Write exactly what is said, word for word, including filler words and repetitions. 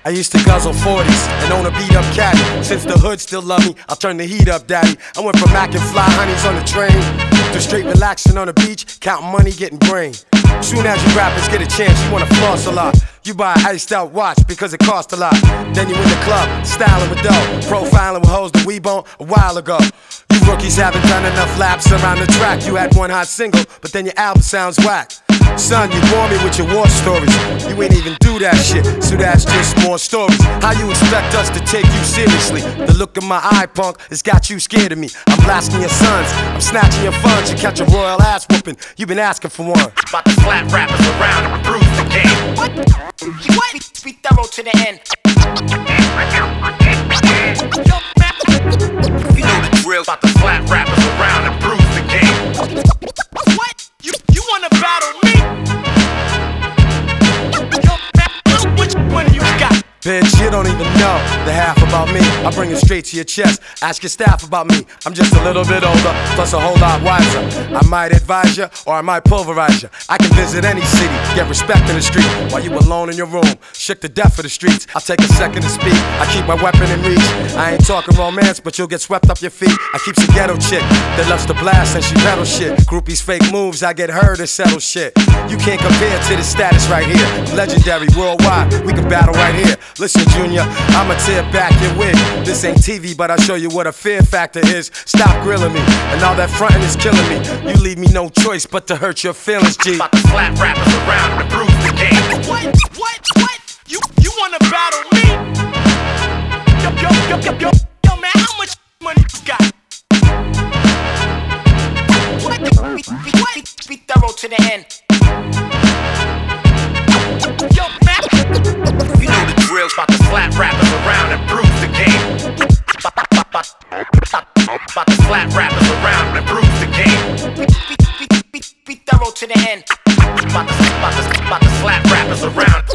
I used to guzzle forties and own a beat up caddy. Since the hood still love me, I'll turn the heat up, daddy. I went from mackin' fly honeys on the train to straight relaxing on the beach, counting money, getting brain. Soon as you rappers get a chance, you wanna floss a lot. You buy an iced out watch because it cost a lot. Then you in the club, styling with dough, profiling with hoes that we bone a while ago. You rookies haven't done enough laps around the track. You had one hot single, but then your album sounds whack. Son, you bore me with your war stories. You ain't even do that shit, so that's just more stories. How you expect us to take you seriously? The look in my eye, punk, has got you scared of me. I'm blasting your sons, I'm snatching your funds. You catch a royal ass whooping, you been asking for one. About to slap rappers around and bruise the game. What? What? Be thorough to the end. You know the drill. About to slap rappers around and bruise the game. What? You you wanna battle me? Which one you got? Bitch, you don't even know the half about me. I bring it straight to your chest. Ask your staff about me. I'm just a little bit older, plus a whole lot wiser. I might advise you, or I might pulverize you. I can visit any city, get respect in the street, while you alone in your room, shook to death for the streets. I'll take a second to speak. I keep my weapon in reach. I ain't talking romance, but you'll get swept up your feet. I keep a ghetto chick that loves to blast and she pedal shit. Groupies fake moves, I get her to settle shit. You can't compare to the status right here. I'm legendary worldwide. We can battle right here. Listen, Junior, I'ma tear back your wig. This ain't T V, but I'll show you what a fear factor is. Stop grilling me, and all that frontin' is killing me. You leave me no choice but to hurt your feelings, G. About to slap rappers around and bruise the game. What? What? What? You you wanna battle me? Yo, yo, yo, yo, yo, yo, man, how much money you got? What? Be, be, what? Be thorough to the end. Yo, man, you know the drill. About to slap rappers around and bruise the game. About to slap rappers around and bruise the game. Be, be, be, be, be thorough to the end. About to, about to, about to slap rappers around.